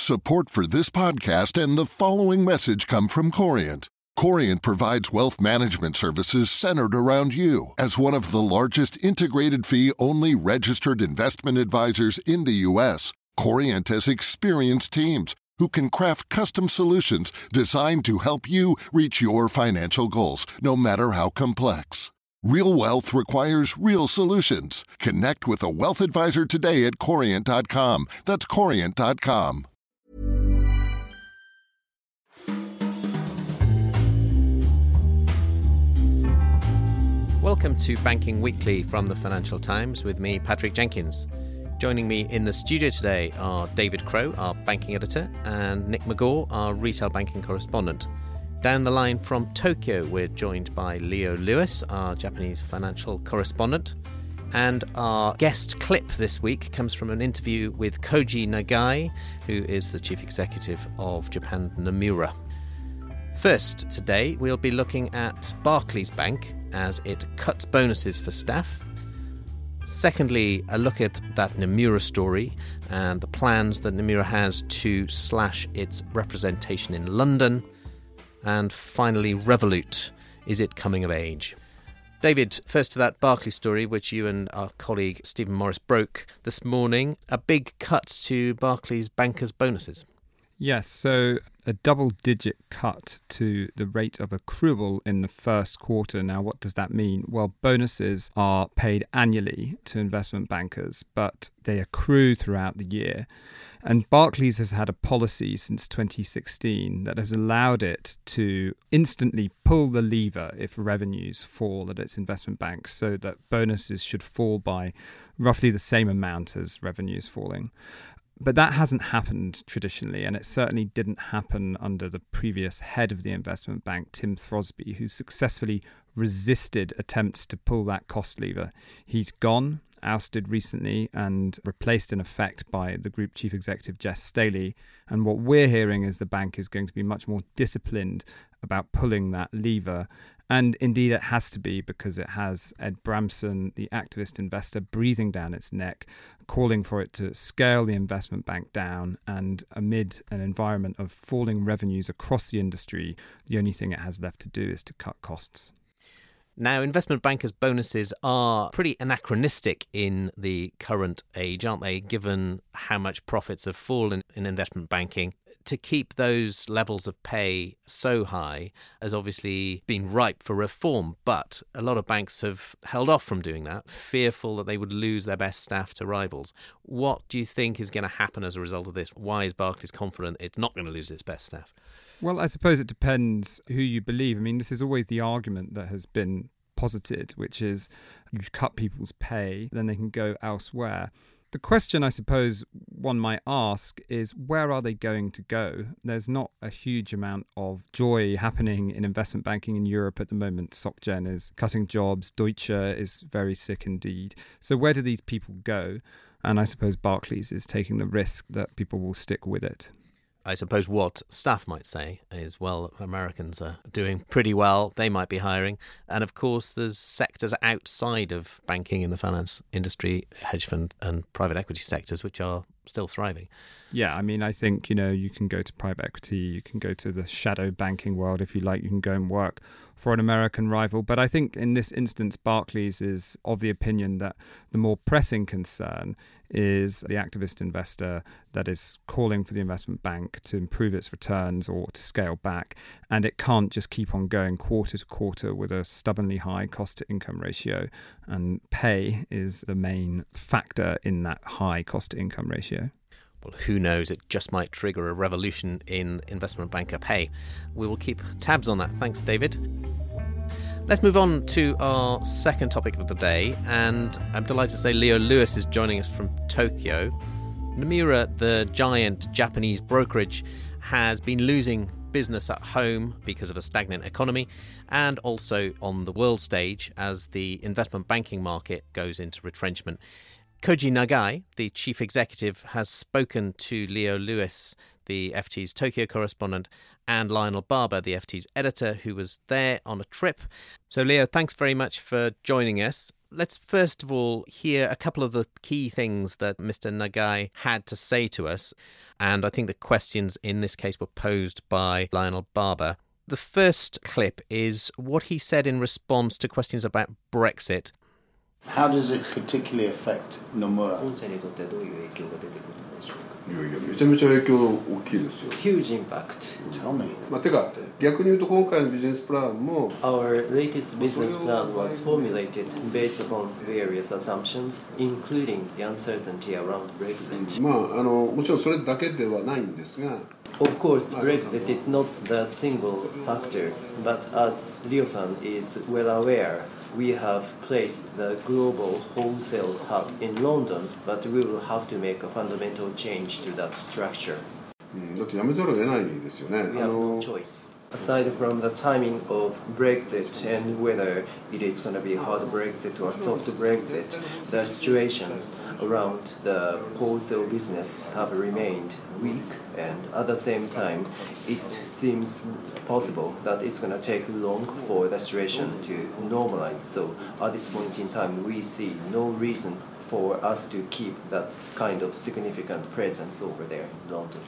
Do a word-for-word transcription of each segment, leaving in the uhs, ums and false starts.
Support for this podcast and the following message come from Corient. Corient provides wealth management services centered around you. As one of the largest integrated fee-only registered investment advisors in the U S, Corient has experienced teams who can craft custom solutions designed to help you reach your financial goals, no matter how complex. Real wealth requires real solutions. Connect with a wealth advisor today at corient dot com. That's corient dot com. Welcome to Banking Weekly from the Financial Times with me, Patrick Jenkins. Joining me in the studio today are David Crow, our banking editor, and Nick McGaw, our retail banking correspondent. Down the line from Tokyo, we're joined by Leo Lewis, our Japanese financial correspondent. And our guest clip this week comes from an interview with Koji Nagai, who is the chief executive of Japan Nomura. First, today, we'll be looking at Barclays Bank as it cuts bonuses for staff. Secondly, a look at that Nomura story and the plans that Nomura has to slash its representation in London. And finally, Revolut. Is it coming of age? David, first to that Barclays story, which you and our colleague Stephen Morris broke this morning. A big cut to Barclays bankers' bonuses. Yes, so a double-digit cut to the rate of accrual in the first quarter. Now, what does that mean? Well, bonuses are paid annually to investment bankers, but they accrue throughout the year. And Barclays has had a policy since twenty sixteen that has allowed it to instantly pull the lever if revenues fall at its investment banks, so that bonuses should fall by roughly the same amount as revenues falling. But that hasn't happened traditionally, and it certainly didn't happen under the previous head of the investment bank, Tim Throsby, who successfully resisted attempts to pull that cost lever. He's gone, ousted recently, and replaced in effect by the group chief executive, Jes Staley. And what we're hearing is the bank is going to be much more disciplined about pulling that lever. And indeed, it has to be, because it has Ed Bramson, the activist investor, breathing down its neck, calling for it to scale the investment bank down. And amid an environment of falling revenues across the industry, the only thing it has left to do is to cut costs. Now, investment bankers' bonuses are pretty anachronistic in the current age, aren't they, given how much profits have fallen in investment banking? To keep those levels of pay so high has obviously been ripe for reform, but a lot of banks have held off from doing that, fearful that they would lose their best staff to rivals. What do you think is going to happen as a result of this? Why is Barclays confident it's not going to lose its best staff? Well, I suppose it depends who you believe. I mean, this is always the argument that has been posited, which is you cut people's pay, then they can go elsewhere. The question I suppose one might ask is, where are they going to go? There's not a huge amount of joy happening in investment banking in Europe at the moment. SocGen is cutting jobs. Deutsche is very sick indeed. So where do these people go? And I suppose Barclays is taking the risk that people will stick with it. I suppose what staff might say is, well, Americans are doing pretty well, they might be hiring. And of course, there's sectors outside of banking in the finance industry, hedge fund and private equity sectors, which are still thriving. Yeah, I mean, I think, you know, you can go to private equity, you can go to the shadow banking world if you like, you can go and work for an American rival. But I think in this instance, Barclays is of the opinion that the more pressing concern is the activist investor that is calling for the investment bank to improve its returns or to scale back. And it can't just keep on going quarter to quarter with a stubbornly high cost to income ratio. And pay is the main factor in that high cost to income ratio. Well, who knows? It just might trigger a revolution in investment banker pay. We will keep tabs on that. Thanks, David. Let's move on to our second topic of the day, and I'm delighted to say Leo Lewis is joining us from Tokyo. Nomura, the giant Japanese brokerage, has been losing business at home because of a stagnant economy and also on the world stage as the investment banking market goes into retrenchment. Koji Nagai, the chief executive, has spoken to Leo Lewis, the F T's Tokyo correspondent, and Lionel Barber, the F T's editor, who was there on a trip. So, Leo, thanks very much for joining us. Let's first of all hear a couple of the key things that Mister Nagai had to say to us. And I think the questions in this case were posed by Lionel Barber. The first clip is what he said in response to questions about Brexit. How does it particularly affect Nomura? 本社にとってはどういう影響が出てくるんでしょうか。 いやいやめちゃめちゃ影響大きいですよ。 Huge impact. Tell me. まあてか逆に言うと今回のビジネスプランも Our latest business plan was formulated based upon various assumptions, including the uncertainty around Brexit. まああのもちろんそれだけではないんですが。 Of course, Brexit is not the single factor, but as Ryo-san is well aware, we have placed the global wholesale hub in London, but we will have to make a fundamental change to that structure. うんだってやめざるを得ないですよね。 We have no choice. Aside from the timing of Brexit and whether it is going to be hard Brexit or soft Brexit, the situations around the wholesale business have remained weak, and at the same time, it seems possible that it's going to take long for the situation to normalize. So at this point in time, we see no reason for us to keep that kind of significant presence over there in London.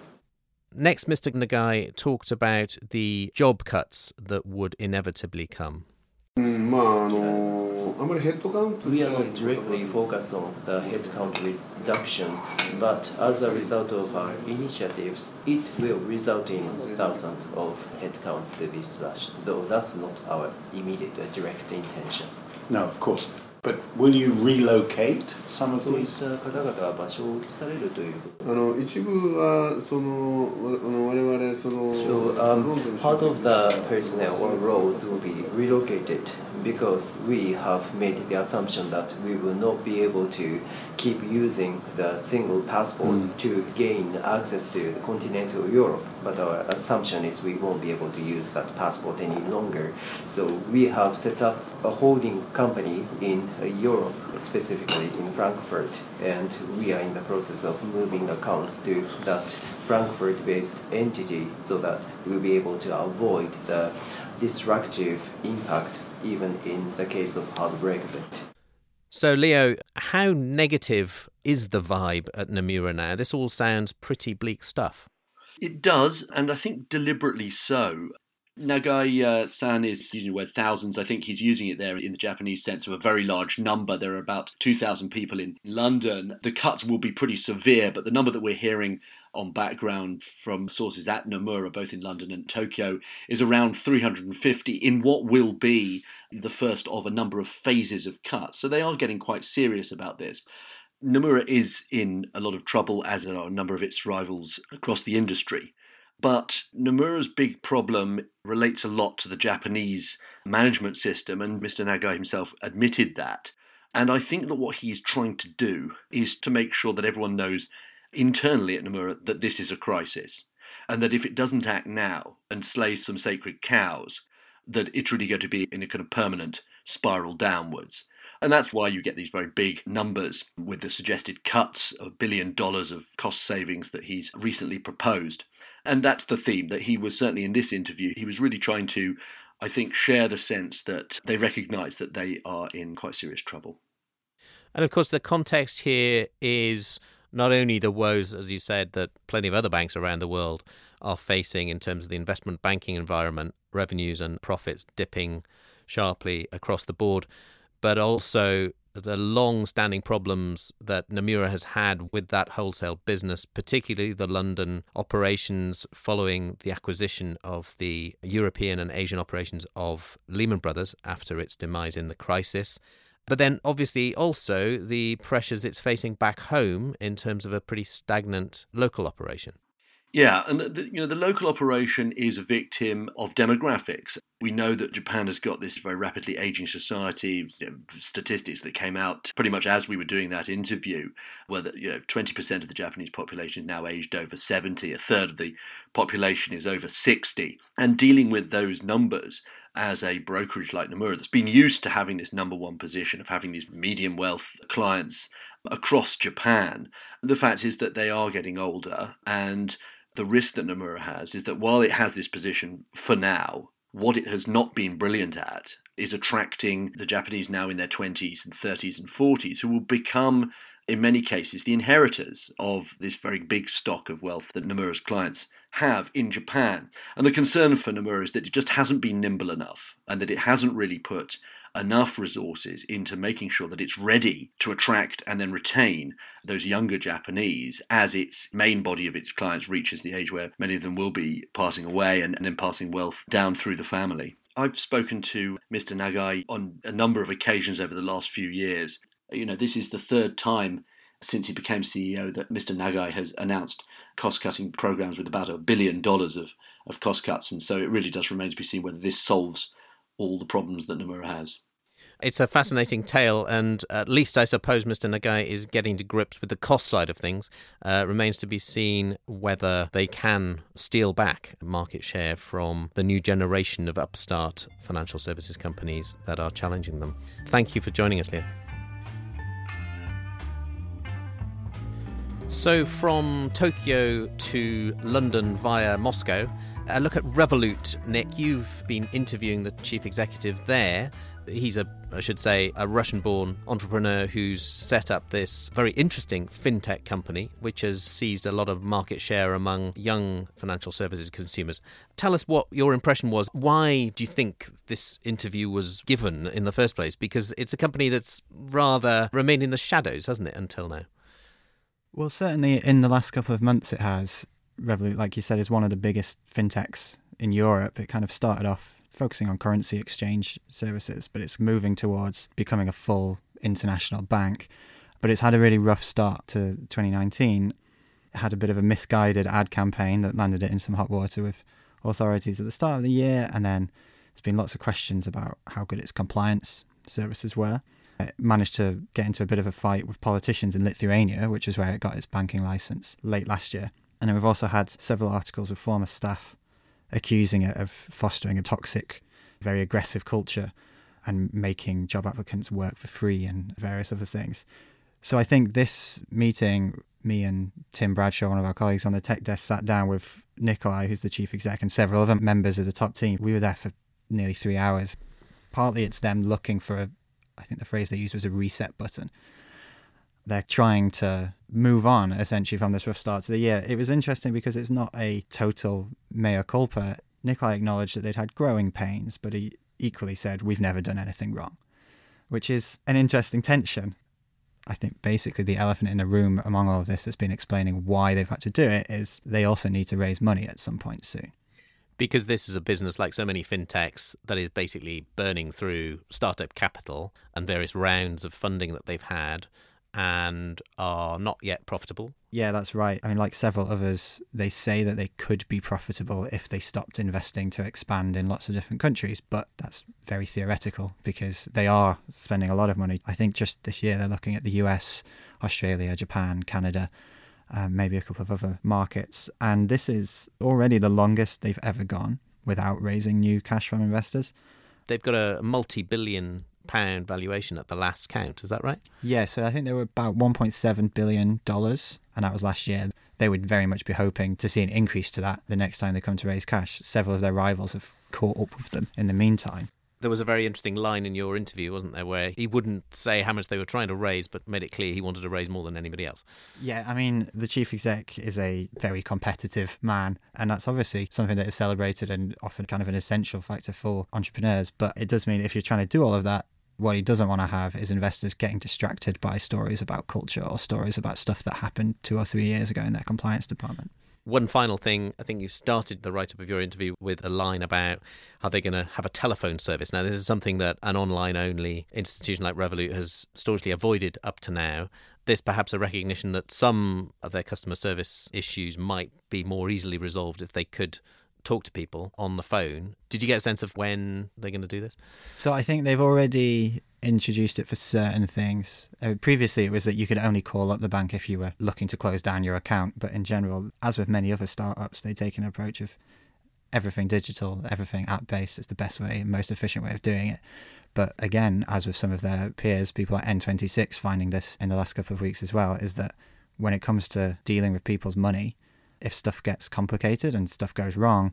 Next, Mister Nagai talked about the job cuts that would inevitably come. うんまああのあまりヘッドカウント We are not directly focused on the headcount reduction, but as a result of our initiatives, it will result in thousands of headcounts to be slashed, though that's not our immediate uh, direct intention. No, of course. But will you relocate some of そういっ these? た方々は場所を移されるということ。 あの一部はそのわあの我々その So ロ um, ンドン part of the personnel or roles will be relocated because we have made the assumption that we will not be able to keep using the single passport to gain access to the continental Europe. But our assumption is we won't be able to use that passport any longer. So we have set up a holding company in uh, Europe, specifically in Frankfurt, and we are in the process of moving accounts to that Frankfurt-based entity so that we'll be able to avoid the destructive impact even in the case of hard Brexit. So, Leo, how negative is the vibe at Nomura now? This all sounds pretty bleak stuff. It does, and I think deliberately so. Nagai-san uh, is using the word thousands. I think he's using it there in the Japanese sense of a very large number. There are about two thousand people in London. The cuts will be pretty severe, but the number that we're hearing on background from sources at Nomura, both in London and Tokyo, is around three hundred fifty in what will be the first of a number of phases of cuts. So they are getting quite serious about this. Nomura is in a lot of trouble, as are a number of its rivals across the industry. But Nomura's big problem relates a lot to the Japanese management system, and Mister Nagai himself admitted that. And I think that what he's trying to do is to make sure that everyone knows internally at Nomura that this is a crisis, and that if it doesn't act now and slay some sacred cows, that it's really going to be in a kind of permanent spiral downwards. And that's why you get these very big numbers with the suggested cuts of a billion dollars of cost savings that he's recently proposed. And that's the theme that he was certainly in this interview. He was really trying to, I think, share the sense that they recognise that they are in quite serious trouble. And of course, the context here is not only the woes, as you said, that plenty of other banks around the world are facing in terms of the investment banking environment, revenues and profits dipping sharply across the board, but also the long-standing problems that Nomura has had with that wholesale business, particularly the London operations following the acquisition of the European and Asian operations of Lehman Brothers after its demise in the crisis. But then obviously also the pressures it's facing back home in terms of a pretty stagnant local operation. Yeah, and the, you know the local operation is a victim of demographics. We know that Japan has got this very rapidly aging society. You know, statistics that came out pretty much as we were doing that interview, where the, you know twenty percent of the Japanese population is now aged over seventy, a third of the population is over sixty, and dealing with those numbers as a brokerage like Nomura that's been used to having this number one position of having these medium wealth clients across Japan. The fact is that they are getting older, and the risk that Nomura has is that while it has this position for now, what it has not been brilliant at is attracting the Japanese now in their twenties and thirties and forties, who will become, in many cases, the inheritors of this very big stock of wealth that Nomura's clients have in Japan. And the concern for Nomura is that it just hasn't been nimble enough, and that it hasn't really put enough resources into making sure that it's ready to attract and then retain those younger Japanese as its main body of its clients reaches the age where many of them will be passing away and, and then passing wealth down through the family. I've spoken to Mister Nagai on a number of occasions over the last few years. You know, this is the third time since he became C E O that Mister Nagai has announced cost-cutting programs with about a billion dollars of, of cost cuts. And so it really does remain to be seen whether this solves all the problems that Nomura has. It's a fascinating tale, and at least I suppose Mister Nagai is getting to grips with the cost side of things. Uh, remains to be seen whether they can steal back market share from the new generation of upstart financial services companies that are challenging them. Thank you for joining us, Leah. So from Tokyo to London via Moscow, a look at Revolut. Nick, you've been interviewing the chief executive there. He's a, I should say, a Russian-born entrepreneur who's set up this very interesting fintech company, which has seized a lot of market share among young financial services consumers. Tell us what your impression was. Why do you think this interview was given in the first place? Because it's a company that's rather remained in the shadows, hasn't it, until now? Well, certainly in the last couple of months it has. Revolut, like you said, is one of the biggest fintechs in Europe. It kind of started off focusing on currency exchange services, but it's moving towards becoming a full international bank. But it's had a really rough start to twenty nineteen. It had a bit of a misguided ad campaign that landed it in some hot water with authorities at the start of the year, and then there's been lots of questions about how good its compliance services were. It managed to get into a bit of a fight with politicians in Lithuania, which is where it got its banking license late last year. And then we've also had several articles with former staff accusing it of fostering a toxic, very aggressive culture and making job applicants work for free and various other things. So I think this meeting, me and Tim Bradshaw, one of our colleagues on the tech desk, sat down with Nikolai, who's the chief exec, and several other members of the top team. We were there for nearly three hours. Partly it's them looking for a I think the phrase they used was a reset button. They're trying to move on, essentially, from this rough start to the year. It was interesting because it's not a total mea culpa. Nikolai acknowledged that they'd had growing pains, but he equally said, we've never done anything wrong, which is an interesting tension. I think basically the elephant in the room among all of this that's been explaining why they've had to do it is they also need to raise money at some point soon. Because this is a business, like so many fintechs, that is basically burning through startup capital and various rounds of funding that they've had and are not yet profitable. Yeah, that's right. I mean, like several others, they say that they could be profitable if they stopped investing to expand in lots of different countries, but that's very theoretical because they are spending a lot of money. I think just this year they're looking at the U S, Australia, Japan, Canada, Um, maybe a couple of other markets. And this is already the longest they've ever gone without raising new cash from investors. They've got a multi-billion pound valuation at the last count, is that right? Yeah, so I think they were about one point seven billion dollars, and that was last year. They would very much be hoping to see an increase to that the next time they come to raise cash. Several of their rivals have caught up with them in the meantime. There was a very interesting line in your interview, wasn't there, where he wouldn't say how much they were trying to raise, but made it clear he wanted to raise more than anybody else. Yeah, I mean, the chief exec is a very competitive man, and that's obviously something that is celebrated and often kind of an essential factor for entrepreneurs. But it does mean if you're trying to do all of that, what he doesn't want to have is investors getting distracted by stories about culture or stories about stuff that happened two or three years ago in their compliance department. One final thing, I think you started the write-up of your interview with a line about how they're going to have a telephone service. Now, this is something that an online-only institution like Revolut has staunchly avoided up to now. This perhaps a recognition that some of their customer service issues might be more easily resolved if they could talk to people on the phone. Did you get a sense of when they're going to do this? So I think they've already introduced it for certain things. Uh, previously it was that you could only call up the bank if you were looking to close down your account, but in general, as with many other startups, they take an approach of everything digital, everything app-based is the best way, most efficient way of doing it. But again, as with some of their peers, people like N twenty-six finding this in the last couple of weeks as well, is that when it comes to dealing with people's money, if stuff gets complicated and stuff goes wrong,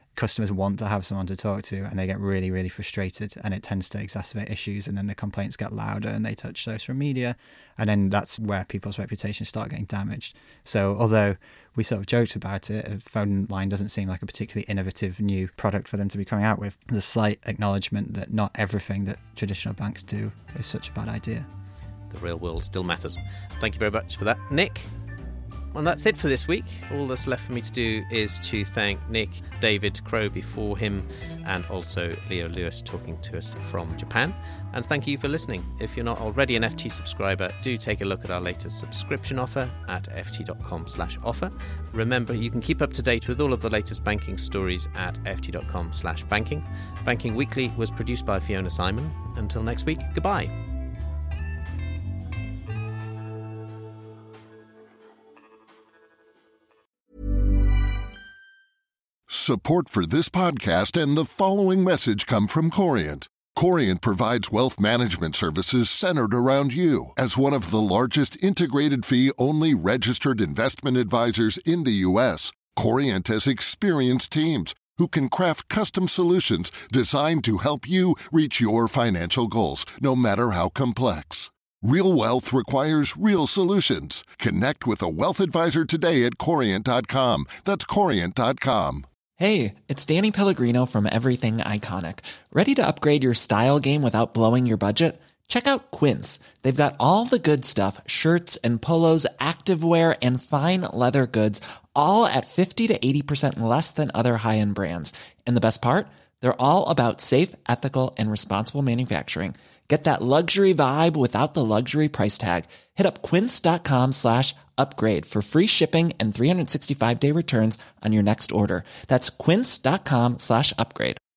customers want to have someone to talk to, and they get really, really frustrated, and it tends to exacerbate issues, and then the complaints get louder and they touch social media, and then that's where people's reputations start getting damaged. So although we sort of joked about it, a phone line doesn't seem like a particularly innovative new product for them to be coming out with. There's a slight acknowledgement that not everything that traditional banks do is such a bad idea. The real world still matters. Thank you very much for that, Nick. And that's it for this week. All that's left for me to do is to thank Nick, David Crow before him, and also Leo Lewis talking to us from Japan. And thank you for listening. If you're not already an F T subscriber, do take a look at our latest subscription offer at ft.com slash offer. Remember, you can keep up to date with all of the latest banking stories at ft.com slash banking. Banking Weekly was produced by Fiona Simon. Until next week, goodbye. Support for this podcast and the following message come from Corient. Corient provides wealth management services centered around you. As one of the largest integrated fee-only registered investment advisors in the U S, Corient has experienced teams who can craft custom solutions designed to help you reach your financial goals, no matter how complex. Real wealth requires real solutions. Connect with a wealth advisor today at corient dot com. That's corient dot com. Hey, it's Danny Pellegrino from Everything Iconic. Ready to upgrade your style game without blowing your budget? Check out Quince. They've got all the good stuff, shirts and polos, activewear, and fine leather goods, all at fifty to eighty percent less than other high-end brands. And the best part? They're all about safe, ethical, and responsible manufacturing. Get that luxury vibe without the luxury price tag. Hit up quince.com slash upgrade for free shipping and three sixty-five day returns on your next order. That's quince.com slash upgrade.